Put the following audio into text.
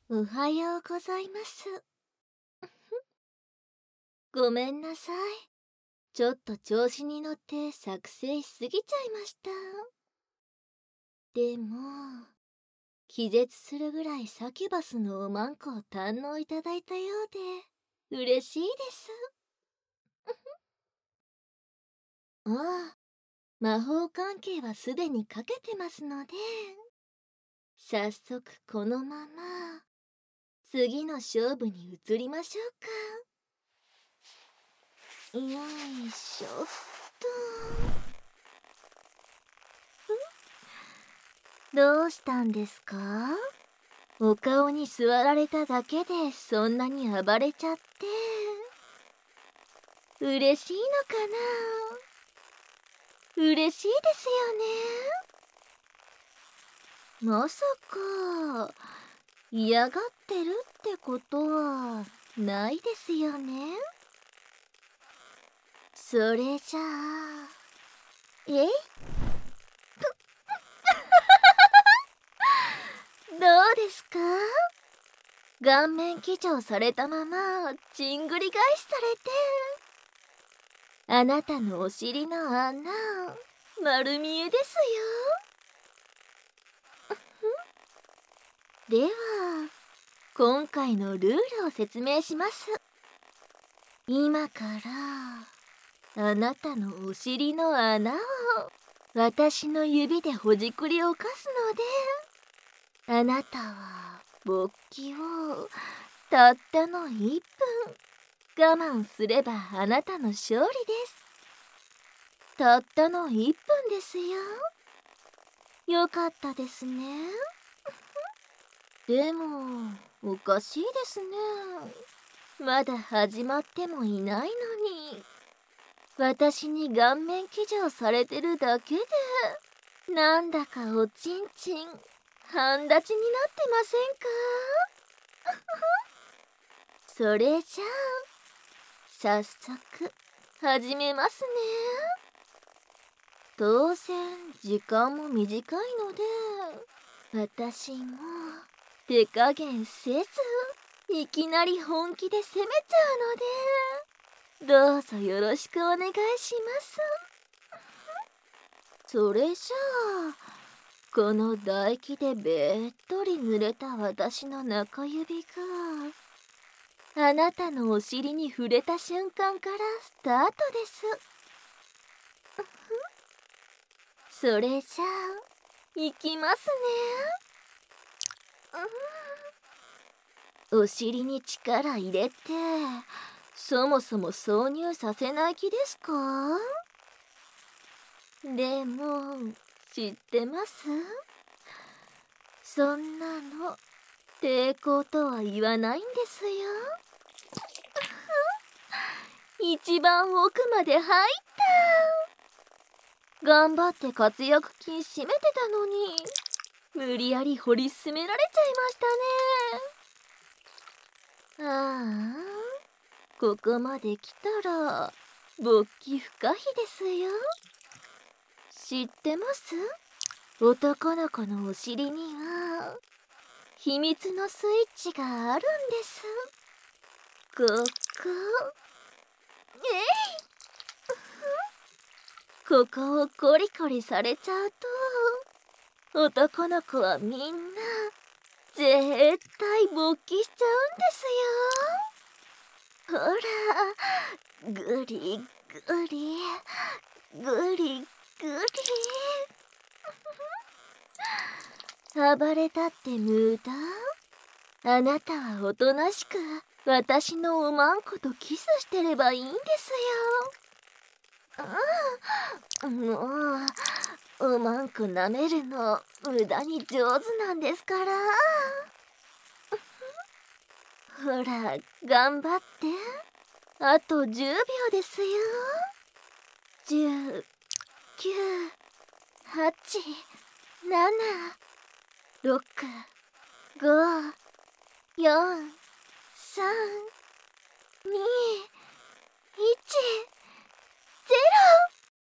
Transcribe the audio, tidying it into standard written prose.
おはようございます。ごめんなさい。ちょっと調子に乗って作成しすぎちゃいました。でも、気絶するぐらいサキュバスのおまんこを堪能いただいたようで、嬉しいです。ああ、魔法関係はすでにかけてますので、早速このまま、次の勝負に移りましょうか。よいしょっと。どうしたんですか？お顔に座られただけでそんなに暴れちゃって嬉しいのかな？嬉しいですよね。まさか嫌がってるってことはないですよね。それじゃあえいどうですか？顔面騎乗されたままちんぐり返しされてあなたのお尻の穴丸見えですよ。では今回のルールを説明します。今からあなたのお尻の穴を私の指でほじくりをかすのであなたは勃起をたったの1分我慢すればあなたの勝利です。たったの1分ですよ。よかったですね。でもおかしいですね。まだ始まってもいないのに私に顔面騎乗されてるだけでなんだかおちんちん半立ちになってませんか？それじゃあ早速始めますね。当然時間も短いので私も手加減せずいきなり本気で攻めちゃうのでどうぞよろしくお願いします。それじゃあこの唾液でべっとり濡れた私の中指があなたのお尻に触れた瞬間からスタートです。それじゃあいきますね。お尻に力入れてそもそも挿入させない気ですか？でも知ってます？そんなの抵抗とは言わないんですよ。一番奥まで入った頑張って活躍筋締めてたのに無理やり掘り進められちゃいましたね。ああここまで来たら勃起不可避ですよ。知ってます？男の子のお尻には秘密のスイッチがあるんです。ここここをコリコリされちゃうと男の子はみんな絶対勃起しちゃうんですよ。ほらグリグリグリグリ暴れたって無駄。あなたはおとなしく私のおまんことキスしてればいいんですよ。もうおまんこ舐めるの無駄に上手なんですから。ほら頑張って。あと10秒ですよ。10、9、8、7、6、5、4、3、2、